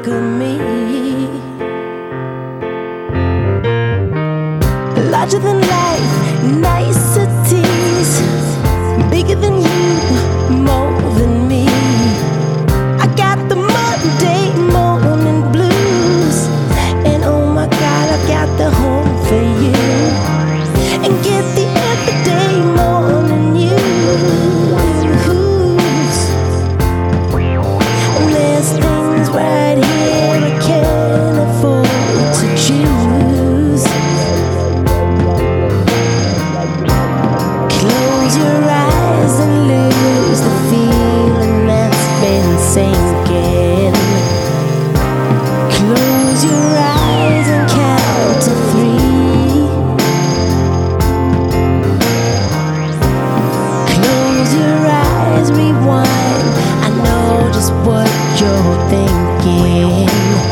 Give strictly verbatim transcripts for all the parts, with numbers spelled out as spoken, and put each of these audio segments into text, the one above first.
think of me. Larger than life, niceties, bigger than you, more than me. I got the Monday morning blues, and oh my God, I got the home for you, and get the everyday morning news. And there's things right here I can't afford to choose. Close your eyes and lose the feeling that's been sinking. Close your eyes and count to three. Close your eyes, rewind. I know just what you're thinking.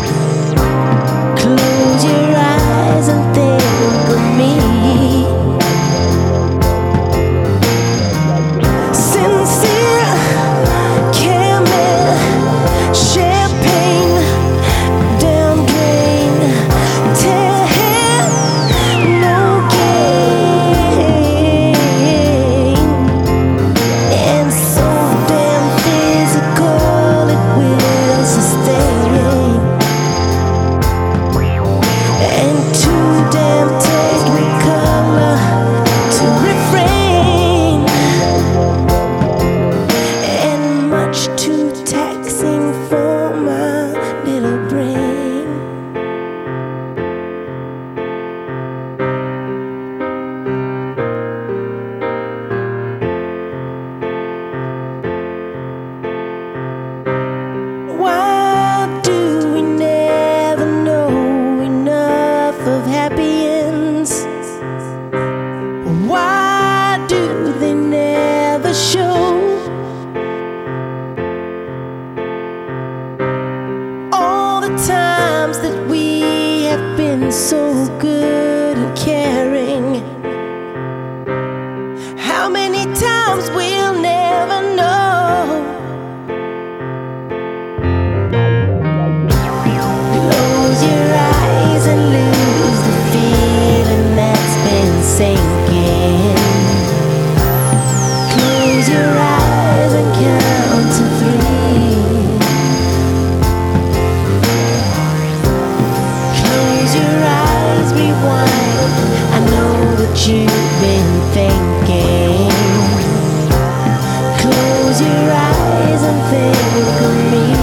Close your eyes and think of me. Sincere, camel, champagne, down drain, tear, no gain, and so damn physical it will sustain, and too damn technicolor to refrain, and much too taxing for my little brain. Why do we never know enough of happy ends? Why do they never show all the times that we have been so good and caring? How many times we'll never know. Close your eyes and lose the feeling that's been sinking. Close your eyes and count to three. Close your eyes, rewind. I know that you've been thinking. Close your eyes and think of me.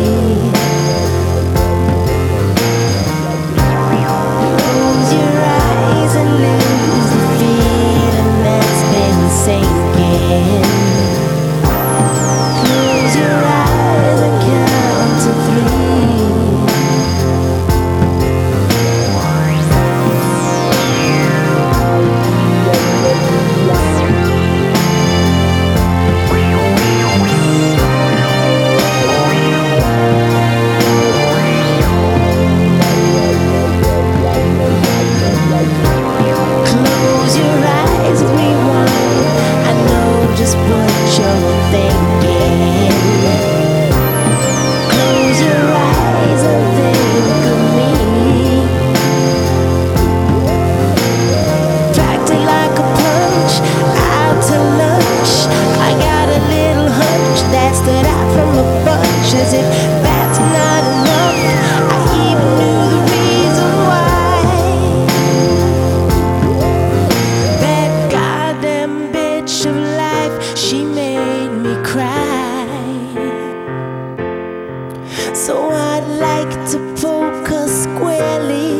Close your eyes and lose the feeling that's been sinking. Close your eyes and count to three. Close your eyes, rewind. I know just what you're thinking. Close your eyes and think of me. Packed it like a punch, out to lunch. I got a little hunch that stood out from the bunch. As if that's not enough, I even knew the reason why. That goddamn bitch of life, she made me cry. So I'd like to poke her squarely